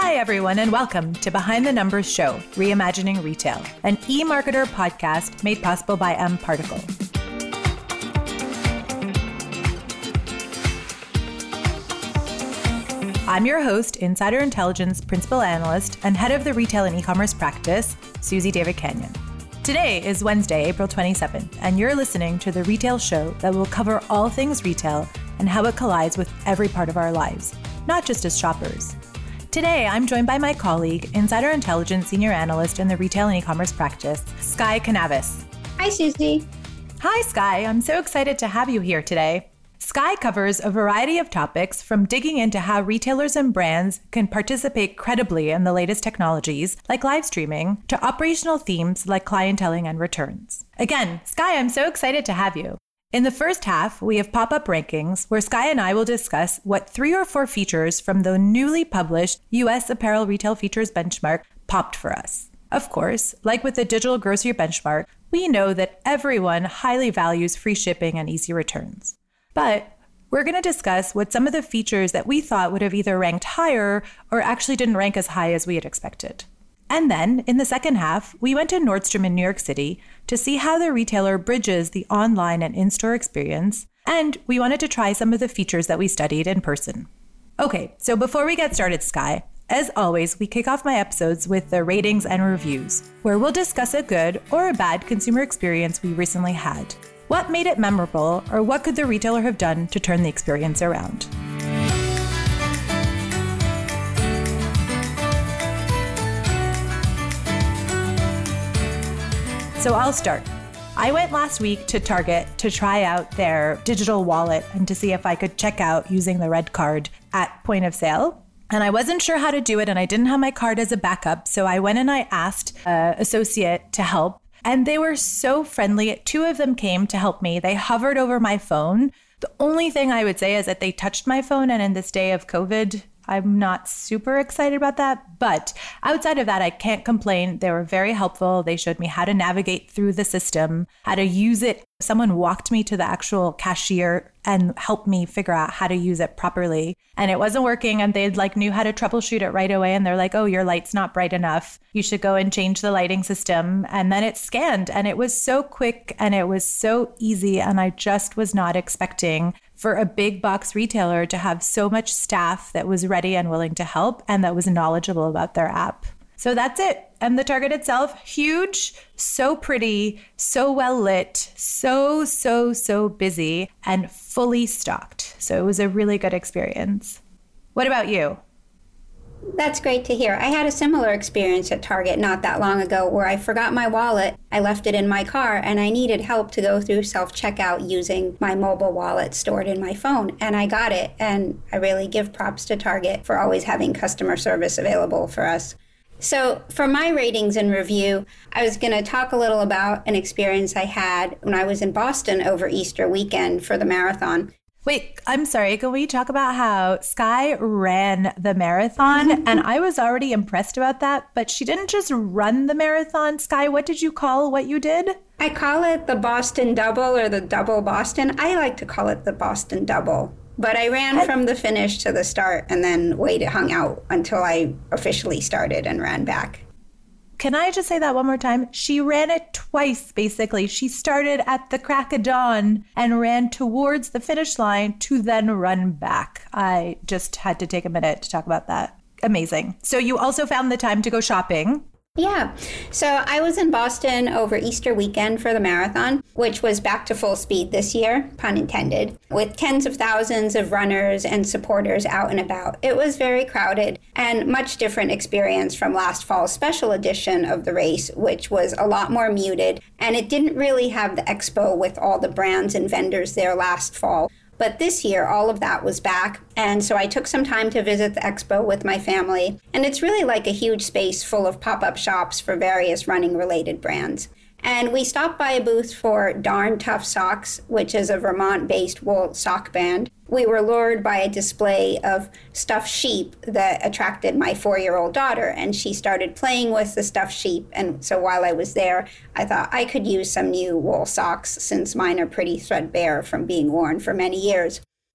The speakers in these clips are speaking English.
Hi, everyone, and welcome to Behind the Numbers Show, Reimagining Retail, an e-marketer podcast made possible by mParticle. I'm your host, Insider Intelligence Principal Analyst, and Head of the Retail and E-commerce Practice, Susie David Canyon. Today is Wednesday, April 27th, and you're listening to the Retail Show that will cover all things retail and how it collides with every part of our lives, not just as shoppers. Today, I'm joined by my colleague, Insider Intelligence Senior Analyst in the Retail and E-commerce Practice, Skye Canavis. Hi, Susie. Hi, Skye. I'm so excited to have you here today. Skye covers a variety of topics, from digging into how retailers and brands can participate credibly in the latest technologies, like live streaming, to operational themes like clienteling and returns. Again, Skye, I'm so excited to have you. In the first half, we have pop-up rankings, where Skye and I will discuss what 3 or 4 features from the newly published U.S. Apparel Retail Features Benchmark popped for us. Of course, like with the Digital Grocery Benchmark, we know that everyone highly values free shipping and easy returns. But we're going to discuss what some of the features that we thought would have either ranked higher or actually didn't rank as high as we had expected. And then, in the second half, we went to Nordstrom in New York City to see how the retailer bridges the online and in-store experience, and we wanted to try some of the features that we studied in person. Okay, so before we get started, Skye, as always, we kick off my episodes with the ratings and reviews, where we'll discuss a good or a bad consumer experience we recently had. What made it memorable, or what could the retailer have done to turn the experience around? So I'll start. I went last week to Target to try out their digital wallet and to see if I could check out using the red card at point of sale. And I wasn't sure how to do it, and I didn't have my card as a backup. So I went and I asked an associate to help. And they were so friendly. 2 of them came to help me. They hovered over my phone. The only thing I would say is that they touched my phone. And in this day of COVID, I'm not super excited about that. But outside of that, I can't complain. They were very helpful. They showed me how to navigate through the system, how to use it. Someone walked me to the actual cashier and helped me figure out how to use it properly. And it wasn't working, and they knew how to troubleshoot it right away. And they're like, oh, your light's not bright enough. You should go and change the lighting system. And then it scanned, and it was so quick and it was so easy. And I just was not expecting for a big box retailer to have so much staff that was ready and willing to help and that was knowledgeable about their app. So that's it. And the Target itself, huge, so pretty, so well lit, so busy, and fully stocked. So it was a really good experience. What about you? That's great to hear. I had a similar experience at Target not that long ago where I forgot my wallet. I left it in my car and I needed help to go through self-checkout using my mobile wallet stored in my phone. And I got it. And I really give props to Target for always having customer service available for us. So for my ratings and review, I was going to talk a little about an experience I had when I was in Boston over Easter weekend for the marathon. Wait, I'm sorry. Can we talk about how Skye ran the marathon? And I was already impressed about that, but she didn't just run the marathon. Skye, what did you call what you did? I call it the Boston Double or the Double Boston. I like to call it the Boston Double. But I ran from the finish to the start and then hung out until I officially started and ran back. Can I just say that one more time? She ran it twice, basically. She started at the crack of dawn and ran towards the finish line to then run back. I just had to take a minute to talk about that. Amazing. So you also found the time to go shopping. Yeah. So I was in Boston over Easter weekend for the marathon, which was back to full speed this year, pun intended, with tens of thousands of runners and supporters out and about. It was very crowded and much different experience from last fall's special edition of the race, which was a lot more muted, and it didn't really have the expo with all the brands and vendors there last fall. But this year, all of that was back. And so I took some time to visit the expo with my family. And it's really like a huge space full of pop-up shops for various running-related brands. And we stopped by a booth for Darn Tough Socks, which is a Vermont-based wool sock brand. We were lured by a display of stuffed sheep that attracted my 4-year-old daughter, and she started playing with the stuffed sheep. And so while I was there, I thought I could use some new wool socks since mine are pretty threadbare from being worn for many years.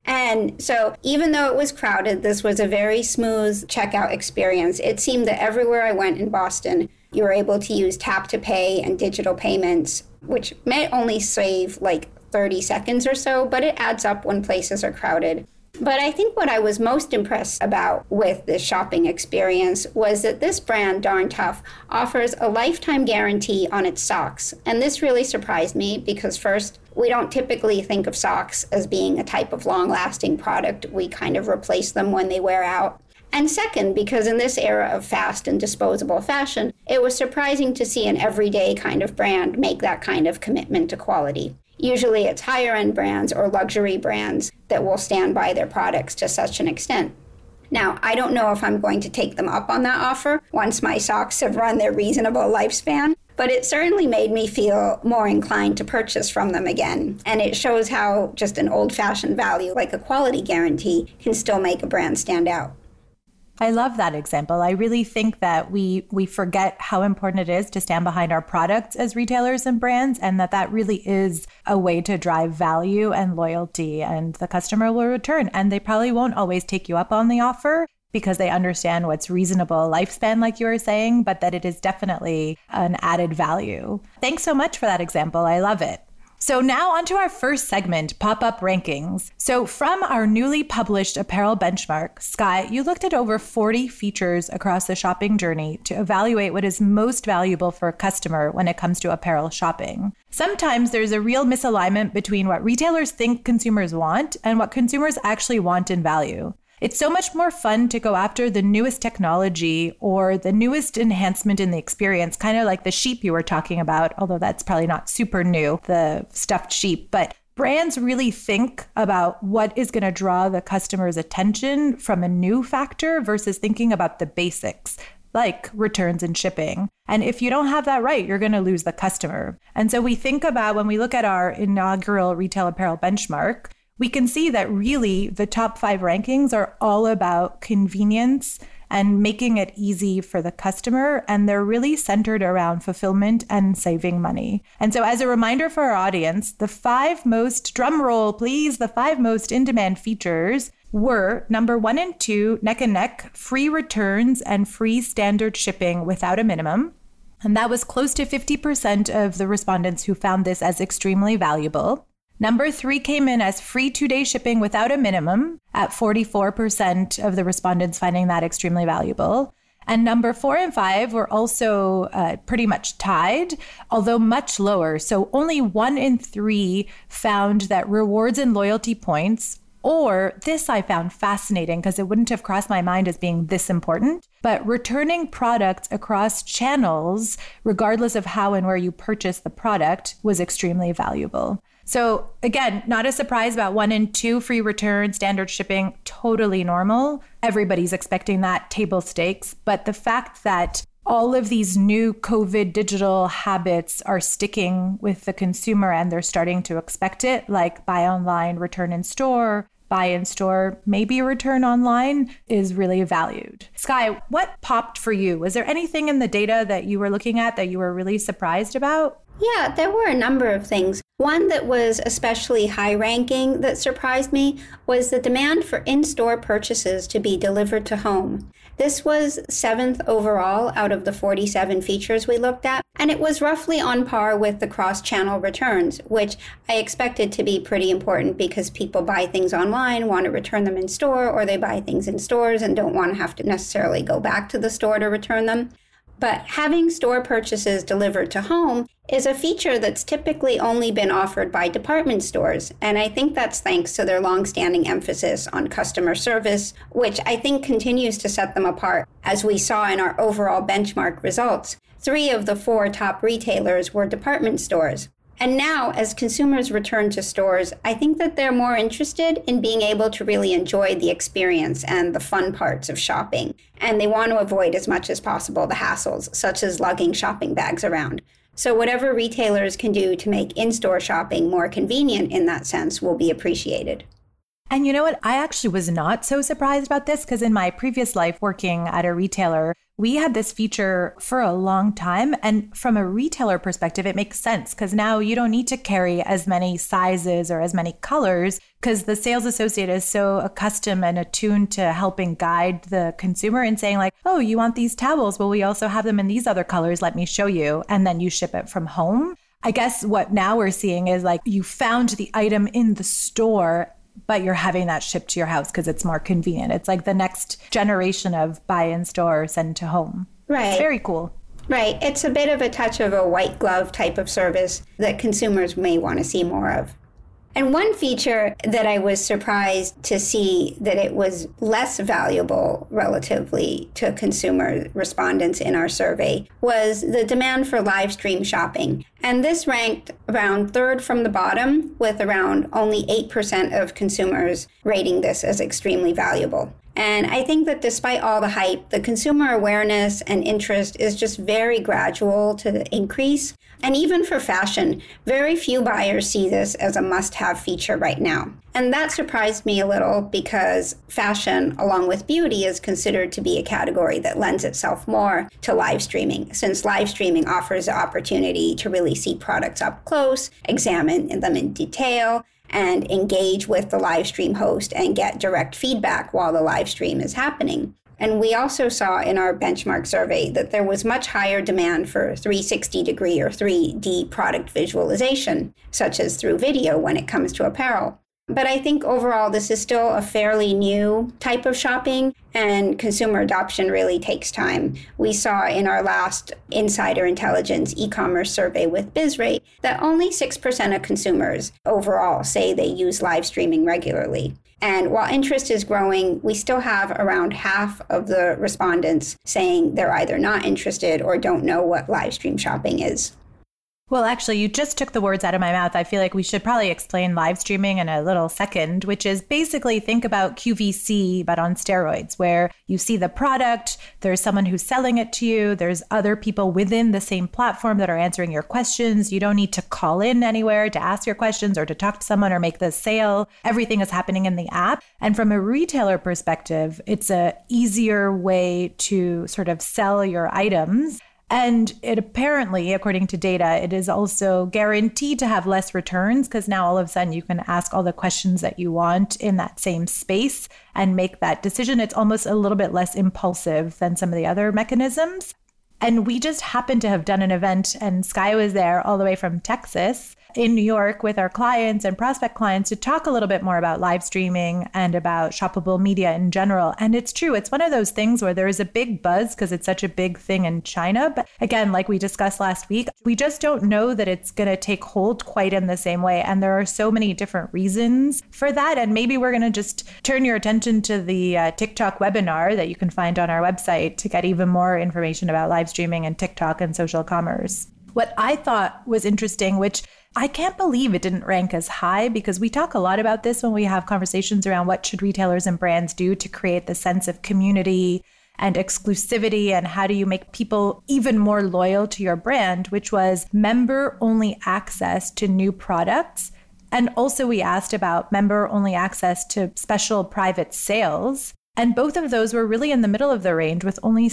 And so even though it was crowded, this was a very smooth checkout experience. It seemed that everywhere I went in Boston, you were able to use tap to pay and digital payments, which may only save like 30 seconds or so, but it adds up when places are crowded. But I think what I was most impressed about with this shopping experience was that this brand, Darn Tough, offers a lifetime guarantee on its socks. And this really surprised me because first, we don't typically think of socks as being a type of long-lasting product. We kind of replace them when they wear out. And second, because in this era of fast and disposable fashion, it was surprising to see an everyday kind of brand make that kind of commitment to quality. Usually it's higher-end brands or luxury brands that will stand by their products to such an extent. Now, I don't know if I'm going to take them up on that offer once my socks have run their reasonable lifespan, but it certainly made me feel more inclined to purchase from them again. And it shows how just an old-fashioned value like a quality guarantee can still make a brand stand out. I love that example. I really think that we forget how important it is to stand behind our products as retailers and brands, and that really is a way to drive value and loyalty, and the customer will return. And they probably won't always take you up on the offer because they understand what's reasonable lifespan, like you were saying, but that it is definitely an added value. Thanks so much for that example. I love it. So now onto our first segment, Pop-Up Rankings. So from our newly published apparel benchmark, Skye, you looked at over 40 features across the shopping journey to evaluate what is most valuable for a customer when it comes to apparel shopping. Sometimes there's a real misalignment between what retailers think consumers want and what consumers actually want and value. It's so much more fun to go after the newest technology or the newest enhancement in the experience, kind of like the sheep you were talking about, although that's probably not super new, the stuffed sheep. But brands really think about what is going to draw the customer's attention from a new factor versus thinking about the basics, like returns and shipping. And if you don't have that right, you're going to lose the customer. And so we think about when we look at our inaugural retail apparel benchmark, we can see that really the top 5 rankings are all about convenience and making it easy for the customer. And they're really centered around fulfillment and saving money. And so as a reminder for our audience, the 5 most, drum roll please, the 5 most in-demand features were number 1 and 2, neck and neck, free returns and free standard shipping without a minimum. And that was close to 50% of the respondents who found this as extremely valuable. Number 3 came in as free 2-day shipping without a minimum at 44% of the respondents finding that extremely valuable. And number 4 and 5 were also pretty much tied, although much lower. So only 1 in 3 found that rewards and loyalty points, or this I found fascinating because it wouldn't have crossed my mind as being this important, but returning products across channels, regardless of how and where you purchase the product, was extremely valuable. So again, not a surprise about 1 and 2 free return, standard shipping, totally normal. Everybody's expecting that, table stakes. But the fact that all of these new COVID digital habits are sticking with the consumer and they're starting to expect it, like buy online, return in store, buy in store, maybe return online, is really valued. Skye, what popped for you? Was there anything in the data that you were looking at that you were really surprised about? Yeah, there were a number of things. One that was especially high ranking that surprised me was the demand for in-store purchases to be delivered to home. This was 7th overall out of the 47 features we looked at, and it was roughly on par with the cross-channel returns, which I expected to be pretty important because people buy things online, want to return them in store, or they buy things in stores and don't want to have to necessarily go back to the store to return them. But having store purchases delivered to home is a feature that's typically only been offered by department stores. And I think that's thanks to their longstanding emphasis on customer service, which I think continues to set them apart, as we saw in our overall benchmark results. 3 of the 4 top retailers were department stores. And now, as consumers return to stores, I think that they're more interested in being able to really enjoy the experience and the fun parts of shopping. And they want to avoid as much as possible the hassles, such as lugging shopping bags around. So whatever retailers can do to make in-store shopping more convenient in that sense will be appreciated. And you know what? I actually was not so surprised about this because in my previous life working at a retailer, we had this feature for a long time. And from a retailer perspective, it makes sense because now you don't need to carry as many sizes or as many colors because the sales associate is so accustomed and attuned to helping guide the consumer and saying like, oh, you want these towels? Well, we also have them in these other colors. Let me show you. And then you ship it from home. I guess what now we're seeing is like you found the item in the store, but you're having that shipped to your house because it's more convenient. It's like the next generation of buy in store, send to home. Right. It's very cool. Right. It's a bit of a touch of a white glove type of service that consumers may want to see more of. And one feature that I was surprised to see that it was less valuable relatively to consumer respondents in our survey was the demand for live stream shopping. And this ranked around third from the bottom, with around only 8% of consumers rating this as extremely valuable. And I think that despite all the hype, the consumer awareness and interest is just very gradual to increase. And even for fashion, very few buyers see this as a must-have feature right now. And that surprised me a little because fashion, along with beauty, is considered to be a category that lends itself more to live streaming, since live streaming offers the opportunity to really see products up close, examine them in detail, and engage with the live stream host and get direct feedback while the live stream is happening. And we also saw in our benchmark survey that there was much higher demand for 360-degree or 3D product visualization, such as through video when it comes to apparel. But I think overall, this is still a fairly new type of shopping, and consumer adoption really takes time. We saw in our last Insider Intelligence e-commerce survey with BizRate that only 6% of consumers overall say they use live streaming regularly. And while interest is growing, we still have around half of the respondents saying they're either not interested or don't know what live stream shopping is. Well, actually, you just took the words out of my mouth. I feel like we should probably explain live streaming in a little second, which is basically think about QVC, but on steroids, where you see the product, there's someone who's selling it to you, there's other people within the same platform that are answering your questions. You don't need to call in anywhere to ask your questions or to talk to someone or make the sale. Everything is happening in the app. And from a retailer perspective, it's an easier way to sort of sell your items. And it apparently, according to data, it is also guaranteed to have less returns because now all of a sudden you can ask all the questions that you want in that same space and make that decision. It's almost a little bit less impulsive than some of the other mechanisms. And we just happened to have done an event, and Skye was there all the way from Texas in New York with our clients and prospect clients to talk a little bit more about live streaming and about shoppable media in general. And it's true, it's one of those things where there is a big buzz because it's such a big thing in China. But again, like we discussed last week, we just don't know that it's going to take hold quite in the same way. And there are so many different reasons for that. And maybe we're going to just turn your attention to the TikTok webinar that you can find on our website to get even more information about live streaming and TikTok and social commerce. What I thought was interesting, which I can't believe it didn't rank as high, because we talk a lot about this when we have conversations around what should retailers and brands do to create the sense of community and exclusivity, and how do you make people even more loyal to your brand, which was member-only access to new products. And also we asked about member-only access to special private sales. And both of those were really in the middle of the range, with only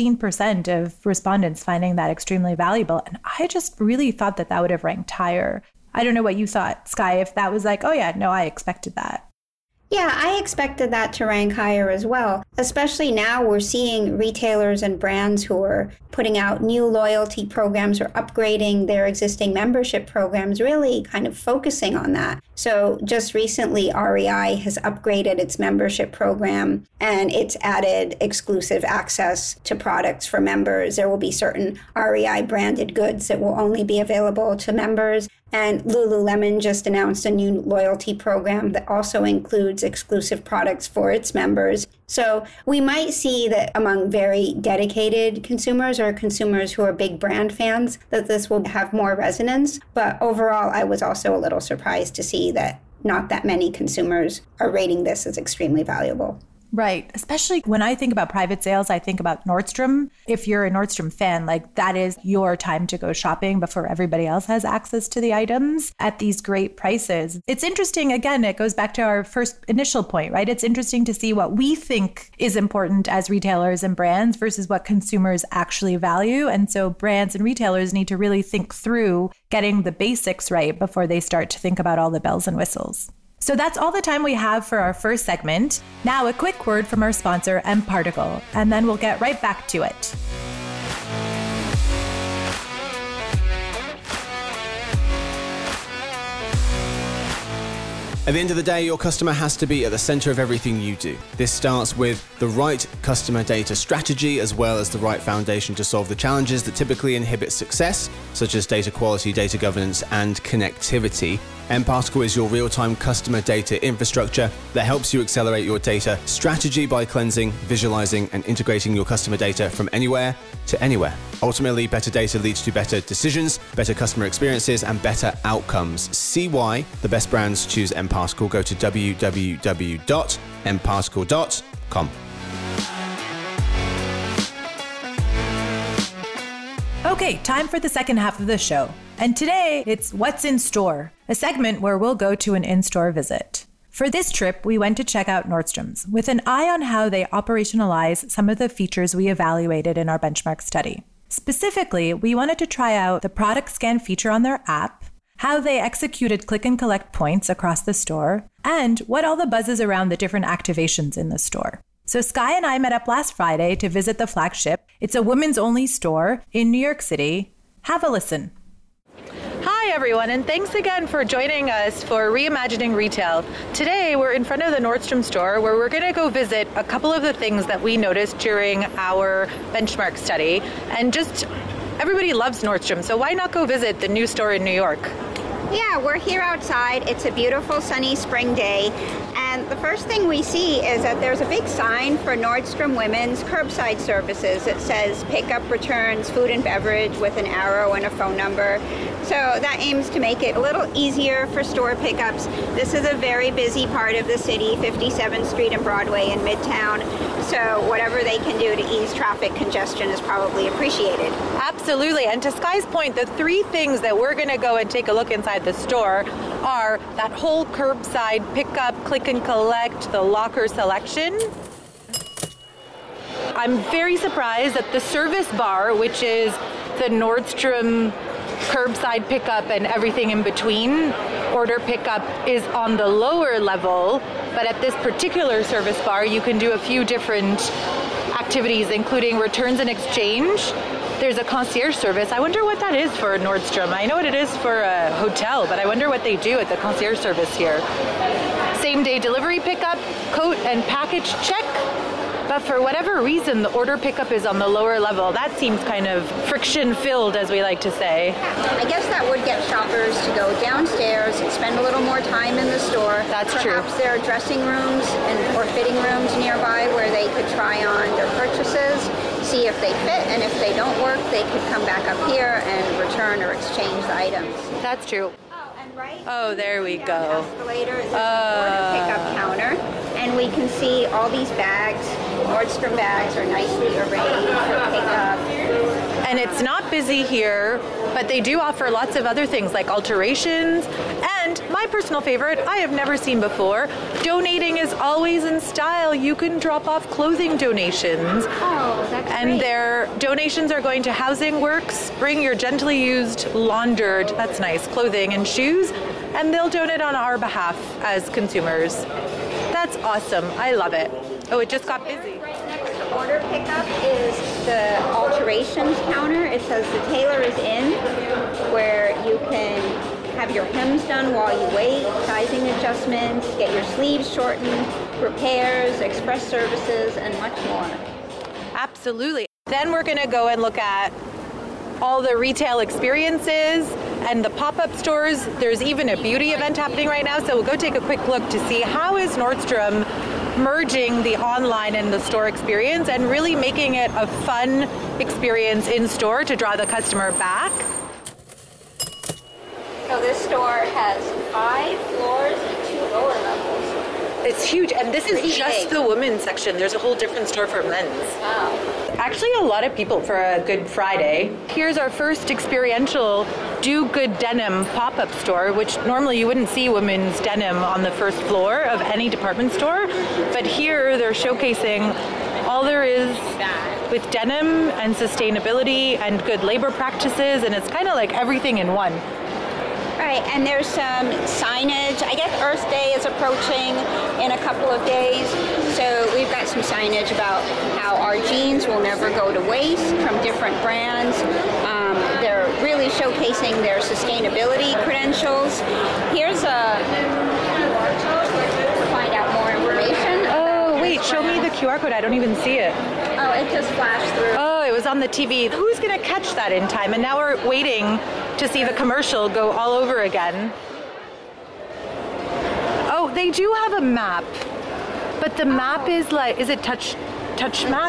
16% of respondents finding that extremely valuable. And I just really thought that that would have ranked higher. I don't know what you thought, Skye, if that was like, oh yeah, no, I expected that. Yeah, I expected that to rank higher as well. Especially now we're seeing retailers and brands who are putting out new loyalty programs or upgrading their existing membership programs, really kind of focusing on that. So just recently, REI has upgraded its membership program and it's added exclusive access to products for members. There will be certain REI branded goods that will only be available to members. And Lululemon just announced a new loyalty program that also includes exclusive products for its members. So we might see that among very dedicated consumers or consumers who are big brand fans, that this will have more resonance. But overall, I was also a little surprised to see that not that many consumers are rating this as extremely valuable. Right. Especially when I think about private sales, I think about Nordstrom. If you're a Nordstrom fan, like that is your time to go shopping before everybody else has access to the items at these great prices. It's interesting. Again, it goes back to our first initial point, right? It's interesting to see what we think is important as retailers and brands versus what consumers actually value. And so brands and retailers need to really think through getting the basics right before they start to think about all the bells and whistles. So that's all the time we have for our first segment. Now a quick word from our sponsor, mParticle, and then we'll get right back to it. At the end of the day, your customer has to be at the center of everything you do. This starts with the right customer data strategy, as well as the right foundation to solve the challenges that typically inhibit success, such as data quality, data governance, and connectivity. mParticle is your real-time customer data infrastructure that helps you accelerate your data strategy by cleansing, visualizing, and integrating your customer data from anywhere to anywhere. Ultimately, better data leads to better decisions, better customer experiences, and better outcomes. See why the best brands choose mParticle. Go to www.mparticle.com. Okay, time for the second half of the show. And today, it's What's in Store, a segment where we'll go to an in-store visit. For this trip, we went to check out Nordstrom's with an eye on how they operationalize some of the features we evaluated in our benchmark study. Specifically, we wanted to try out the product scan feature on their app, how they executed click and collect points across the store, and what all the buzz is around the different activations in the store. So Sky and I met up last Friday to visit the flagship. It's a women's only store in New York City. Have a listen. Hi everyone, and thanks again for joining us for Reimagining Retail. Today we're in front of the Nordstrom store where we're going to go visit a couple of the things that we noticed during our benchmark study. And just everybody loves Nordstrom, so why not go visit the new store in New York? Yeah, we're here outside. It's a beautiful sunny spring day. And the first thing we see is that there's a big sign for Nordstrom Women's curbside services. It says pickup, returns, food and beverage with an arrow and a phone number. So that aims to make it a little easier for store pickups. This is a very busy part of the city, 57th Street and Broadway in Midtown. So whatever they can do to ease traffic congestion is probably appreciated. Absolutely. And to Sky's point, the three things that we're going to go and take a look inside the store are that whole curbside pickup, click and collect, the locker selection. I'm very surprised that the service bar, which is the Nordstrom curbside pickup and everything in between, order pickup, is on the lower level. But at this particular service bar, you can do a few different activities, including returns and exchange. There's a concierge service. I wonder what that is for Nordstrom. I know what it is for a hotel, but I wonder what they do at the concierge service here. Same day delivery pickup, coat and package check. But for whatever reason, the order pickup is on the lower level. That seems kind of friction-filled, as we like to say. I guess that would get shoppers to go downstairs and spend a little more time in the store. That's true. Perhaps there are dressing rooms or fitting rooms nearby where they could try on their purchases, see if they fit, and if they don't work, they could come back up here and return or exchange the items. That's true. Right? Oh, there we go. Escalator, there's an order pickup counter, and we can see all these bags. Nordstrom bags are nicely arranged for pickup. And it's not busy here, but they do offer lots of other things like alterations. And my personal favorite, I have never seen before, donating is always in style. You can drop off clothing donations. Oh, that's And great. their donations are going to Housing Works. Bring your gently used, laundered, that's nice, clothing and shoes, and they'll donate on our behalf as consumers. That's awesome. I love it. Oh, it just got busy. Right next to order pickup is the alterations counter. It says the tailor is in, where you can have your hems done while you wait, sizing adjustments, get your sleeves shortened, repairs, express services, and much more. Absolutely. Then we're going to go and look at all the retail experiences and the pop-up stores. There's even a beauty event happening right now, so we'll go take a quick look to see how is Nordstrom merging the online and the store experience and really making it a fun experience in store to draw the customer back. So this store has 5 floors and 2 lower levels. It's huge, and this is just the women's section. There's a whole different store for men's. Wow. Actually, a lot of people for a Good Friday. Here's our first experiential Do Good Denim pop-up store, which normally you wouldn't see women's denim on the first floor of any department store. But here they're showcasing all there is with denim and sustainability and good labor practices, and it's kind of like everything in one. Right, and there's some signage. I guess Earth Day is approaching in a couple of days, so we've got some signage about how our jeans will never go to waste from different brands. They're really showcasing their sustainability credentials. Here's a QR code to find out more information. Oh, wait, show me the QR code. I don't even see it. Oh, it just flashed through. Oh, it was on the TV. Who's going to catch that in time? And now we're waiting to see the commercial go all over again. Oh, they do have a map. But the map is like, is it touch map?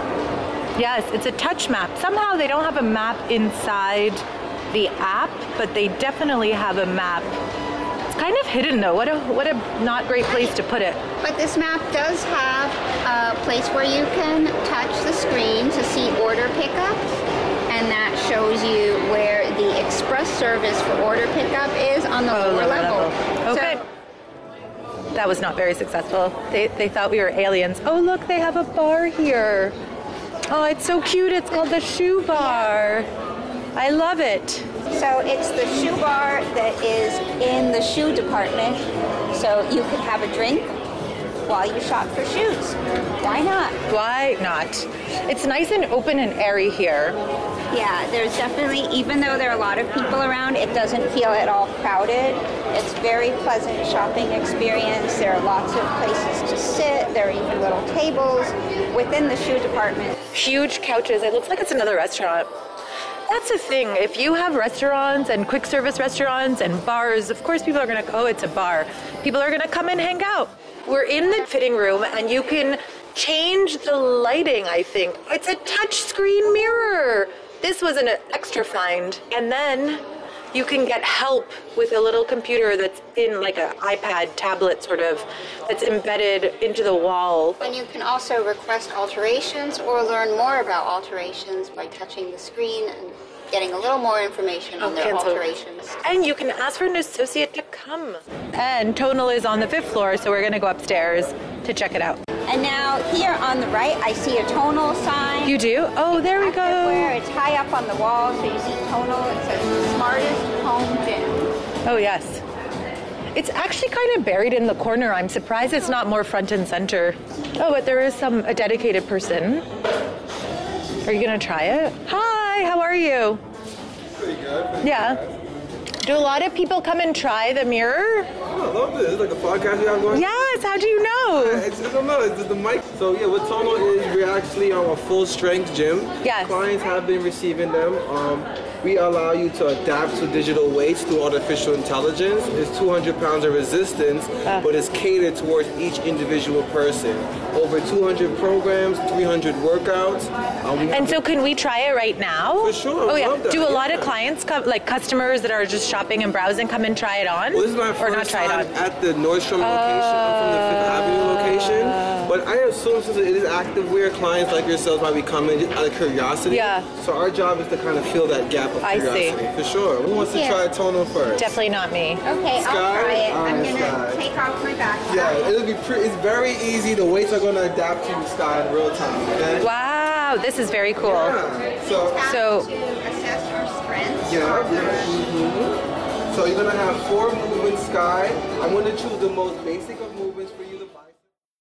Yes, it's a touch map. Somehow they don't have a map inside the app, but they definitely have a map. It's kind of hidden though. What a not great place to put it. But this map does have a place where you can touch the screen to see order pickups, and that shows you where the express service for order pickup is on the lower level. Okay. So, that was not very successful. They thought we were aliens. Oh, look, they have a bar here. Oh, it's so cute. It's called the Shoe Bar. I love it. So it's the shoe bar that is in the shoe department. So you could have a drink while you shop for shoes. Why not? Why not? It's nice and open and airy here. Yeah, there's definitely, even though there are a lot of people around, it doesn't feel at all crowded. It's very pleasant shopping experience. There are lots of places to sit. There are even little tables within the shoe department. Huge couches. It looks like it's another restaurant. That's the thing. If you have restaurants and quick service restaurants and bars, of course people are going to, oh, it's a bar. People are going to come and hang out. We're in the fitting room and you can change the lighting, I think. It's a touch screen mirror. This was an extra find. And then you can get help with a little computer that's in like an iPad tablet sort of, that's embedded into the wall. And you can also request alterations or learn more about alterations by touching the screen and getting a little more information on their alterations. And you can ask for an associate to come. And Tonal is on the 5th floor, so we're going to go upstairs to check it out. And now here on the right, I see a Tonal sign. You do? Oh, there we go. Where it's high up on the wall, so you see Tonal. It says Smartest Home Gym. Oh, yes. It's actually kind of buried in the corner. I'm surprised it's not more front and center. Oh, but there is a dedicated person. Are you going to try it? Hi, how are you? Pretty good. Yeah. Do a lot of people come and try the mirror? Oh, I love this. It's like a podcast you have going. Yes, how do you know? I don't know. It's just the mic. So yeah, what Tonal is, we're actually a full-strength gym. Yes. Clients have been receiving them. We allow you to adapt to digital weights through artificial intelligence. It's 200 pounds of resistance, but it's catered towards each individual person. Over 200 programs, 300 workouts. And so can we try it right now? For sure. Oh yeah. Love that. Do a lot of clients come, like customers that are just shopping and browsing, come and try it on? Well, this is my first time at the Nordstrom location. I'm from the 5th Avenue location. But I assume since it is active wear, clients like yourselves might be coming just out of curiosity. Yeah. So our job is to kind of fill that gap of curiosity. I see. For sure. Who wants to try Tonal first? Definitely not me. Okay, Sky? I'll try it. I'm going Sky. to take off my backpack. Yeah, it'll be it's very easy. The weights are going to adapt to the Sky in real time, okay? Wow, this is very cool. Yeah. So To assess your strength. So you're going to have 4 movements, Sky. I'm going to choose the most basic of movements for you to buy.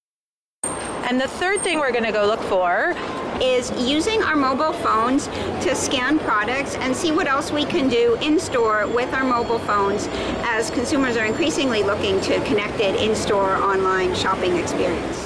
And the third thing we're going to go look for is using our mobile phones to scan products and see what else we can do in store with our mobile phones as consumers are increasingly looking to connected in-store online shopping experience.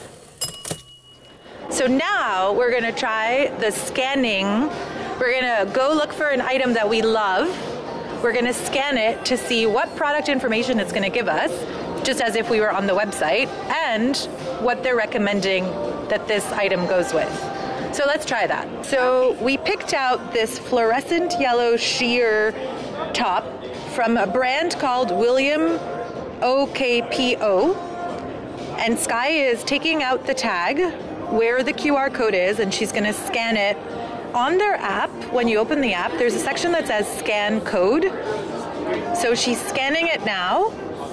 So now we're going to try the scanning. We're going to go look for an item that we love. We're going to scan it to see what product information it's going to give us, just as if we were on the website, and what they're recommending that this item goes with. So let's try that. So we picked out this fluorescent yellow sheer top from a brand called William OKPO. And Sky is taking out the tag where the QR code is, and she's going to scan it. On their app, when you open the app, there's a section that says scan code. So she's scanning it now.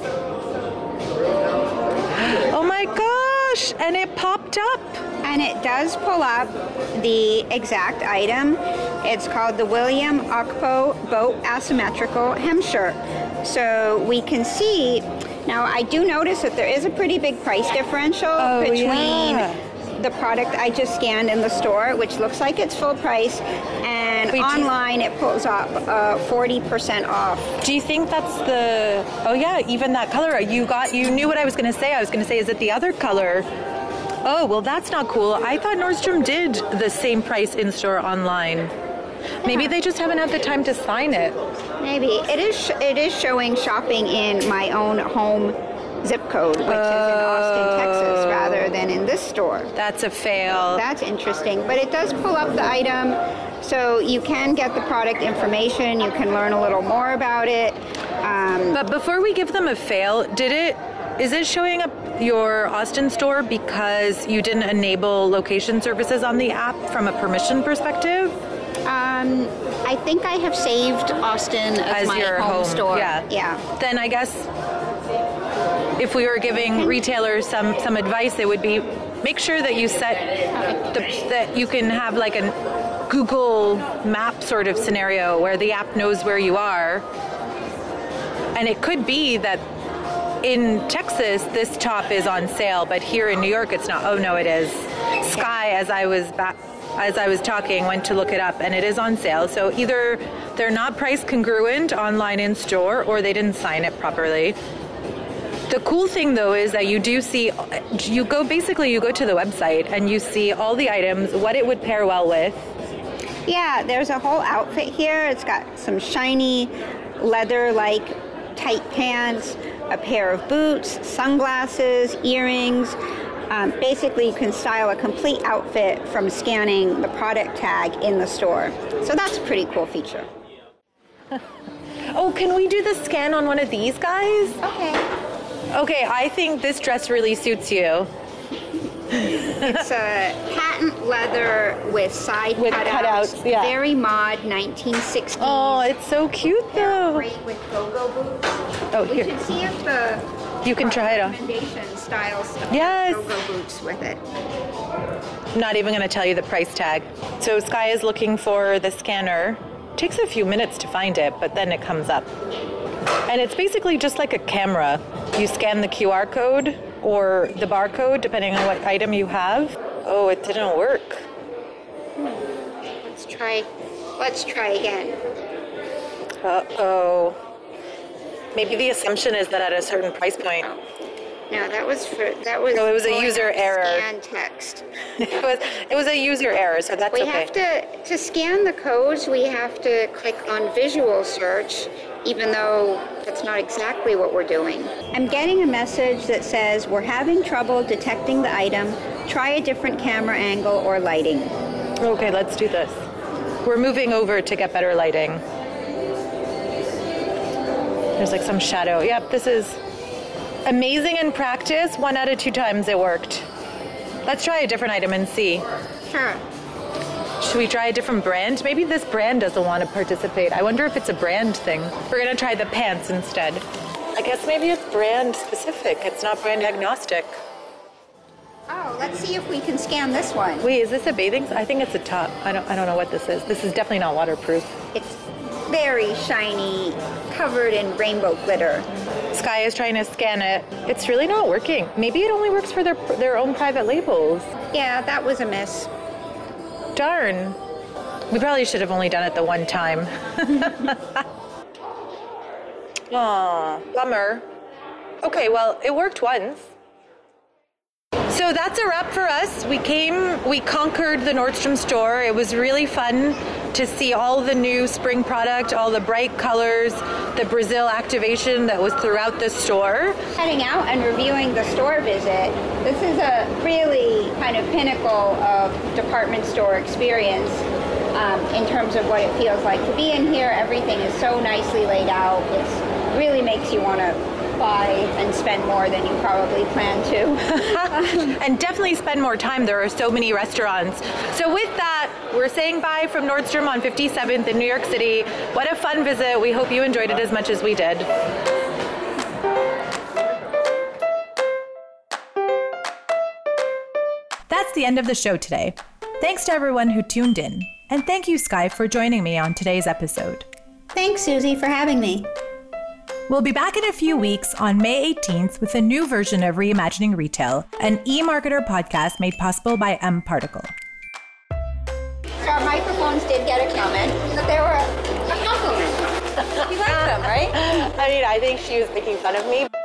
Oh my gosh, and it popped up. And it does pull up the exact item. It's called the William Okpo Boat Asymmetrical Hem Shirt. So we can see, now I do notice that there is a pretty big price differential between the product I just scanned in the store, which looks like it's full price, and online it pulls up 40% off. Do you think that's the, oh yeah, even that color, you knew what I was going to say. I was going to say, is it the other color? Oh, well that's not cool. I thought Nordstrom did the same price in-store online. Maybe they just haven't had the time to sign it. Maybe. It is showing shopping in my own home zip code, which is in Austin, Texas, rather than in this store. That's a fail. That's interesting. But it does pull up the item, so you can get the product information. You can learn a little more about it. But before we give them a fail, is it showing up your Austin store because you didn't enable location services on the app from a permission perspective? I think I have saved Austin as my your home store. Yeah. Then I guess if we were giving retailers some advice, it would be make sure that you set that you can have like a Google map sort of scenario where the app knows where you are. And it could be that in Texas, this top is on sale, but here in New York, it's not. Oh no, it is. Sky, as I was talking, went to look it up, and it is on sale. So either they're not price congruent online in store, or they didn't sign it properly. The cool thing though is that you do see, you go to the website and you see all the items, what it would pair well with. Yeah, there's a whole outfit here. It's got some shiny leather-like tight pants, a pair of boots, sunglasses, earrings. Basically, you can style a complete outfit from scanning the product tag in the store. So that's a pretty cool feature. Oh, can we do the scan on one of these guys? Okay, I think this dress really suits you. It's a patent leather with cutouts. Yeah. Very mod 1960s. Oh, it's so cute though. Great with go-go boots. Oh, we here. should see if the You can try it on. recommendation styles Yes. go-go boots with it. I'm not even going to tell you the price tag. So Sky is looking for the scanner. Takes a few minutes to find it, but then it comes up. And it's basically just like a camera. You scan the QR code or the barcode, depending on what item you have. Oh, it didn't work. Let's try again. Uh-oh. Maybe the assumption is that at a certain price point. No, that was No, it was a user error. Scan text. It was a user error, so that's We okay. have to scan the codes, we have to click on visual search, even though that's not exactly what we're doing. I'm getting a message that says we're having trouble detecting the item. Try a different camera angle or lighting. Okay, let's do this. We're moving over to get better lighting. There's like some shadow. Yep, this is amazing in practice. 1 out of 2 times it worked. Let's try a different item and see. Sure. Should we try a different brand? Maybe this brand doesn't want to participate. I wonder if it's a brand thing. We're going to try the pants instead. I guess maybe it's brand specific. It's not brand agnostic. Oh, let's see if we can scan this one. Wait, is this a bathing? I think it's a top. I don't know what this is. This is definitely not waterproof. It's very shiny, covered in rainbow glitter. Sky is trying to scan it. It's really not working. Maybe it only works for their own private labels. Yeah, that was a miss. Darn. We probably should have only done it the one time. Aw, bummer. Okay, well, it worked once. So that's a wrap for us. We conquered the Nordstrom store. It was really fun to see all the new spring product, all the bright colors, the Brazil activation that was throughout the store. Heading out and reviewing the store visit, this is a really kind of pinnacle of department store experience in terms of what it feels like to be in here. Everything is so nicely laid out. It really makes you want to buy and spend more than you probably plan to. And definitely spend more time. There are so many restaurants. So with that, we're saying bye from Nordstrom on 57th in New York City. What a fun visit. We hope you enjoyed it as much as we did. That's the end of the show today. Thanks to everyone who tuned in. And thank you, Skye, for joining me on today's episode. Thanks, Susie, for having me. We'll be back in a few weeks on May 18th with a new version of Reimagining Retail, an e-marketer podcast made possible by mParticle. So our microphones did get a comment, but there were a compliment. You liked them, right? I mean, I think she was making fun of me.